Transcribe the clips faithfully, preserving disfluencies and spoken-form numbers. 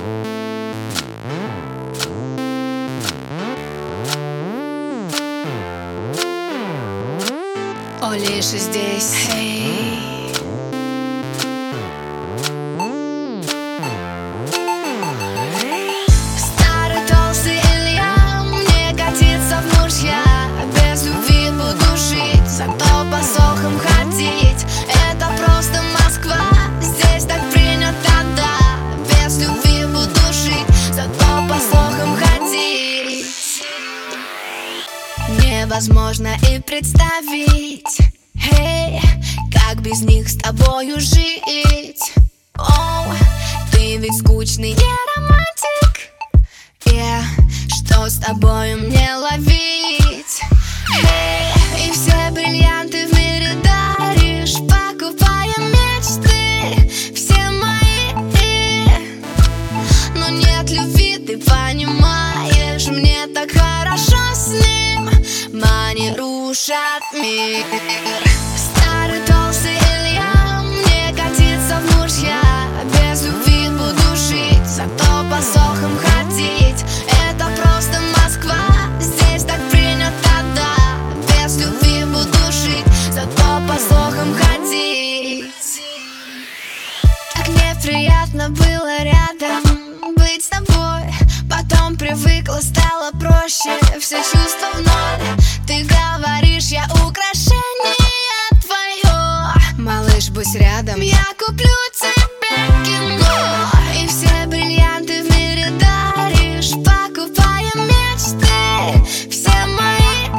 Олеша здесь. Hey. Старый толстый Илья мне годится в мужья. Без любви буду жить, зато по сохам ходить. Это просто Москва, здесь так принято, да. Без любви буду жить, зато по сохам ходить. Невозможно и представить, эй, как без них с тобою жить. Оу, ты ведь скучный не романтик, yeah, что с тобою мне ловить? Эй, и все бриллианты в мире даришь, покупая мечты, все мои. Но нет любви, ты понимаешь, мне так хорошо с ним. Мани рушат мир. Старый толстый Илья мне годится в мужья. Без любви буду жить, зато по сохам ходить. Это просто Москва, здесь так принято, да. Без любви буду жить, зато по сохам ходить. Так неприятно было рядом быть с тобой. Потом привыкла, стало проще, все чувства в ноль. Ты говоришь, я украшение твое. Малыш, будь рядом, я куплю тебе кино. И все бриллианты в мире даришь, покупая мечты, все мои.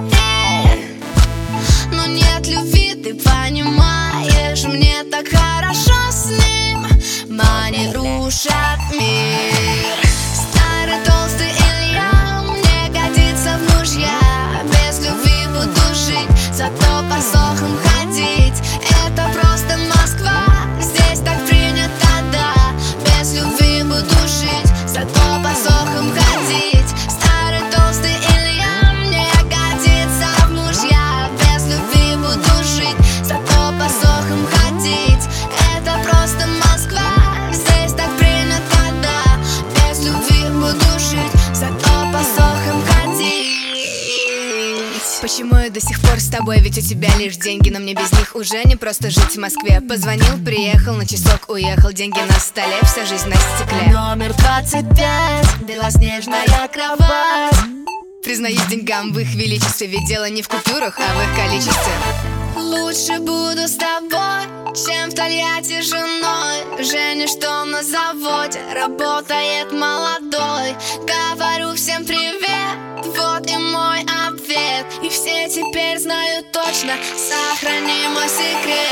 Но нет любви, ты понимаешь, мне так хорошо с ним. Мани рушат мир. Старый толстый Илья мне годится в мужья. Без любви буду жить, зато по сохам ходить. Это просто Москва, здесь так принято, да. Без любви буду жить, зато по сохам ходить. Старый толстый Илья мне годится в мужья. Без любви буду жить, зато по сохам ходить. Это просто Москва, здесь так принято, да. Без любви буду жить, зато по сохам ходить. Почему я до сих пор с тобой? Ведь у тебя лишь деньги, но мне без них уже не просто жить в Москве. Позвонил, приехал, на часок уехал. Деньги на столе, вся жизнь на стекле. Номер двадцать пять, белоснежная кровать. Признаюсь деньгам в их величестве, ведь дело не в купюрах, а в их количестве. Лучше буду с тобой, чем в Тольятти женой. Женя, что на заводе, работает молодой. Говорю всем привет, вот и мой ответ. И все теперь знают точно, сохрани мой секрет.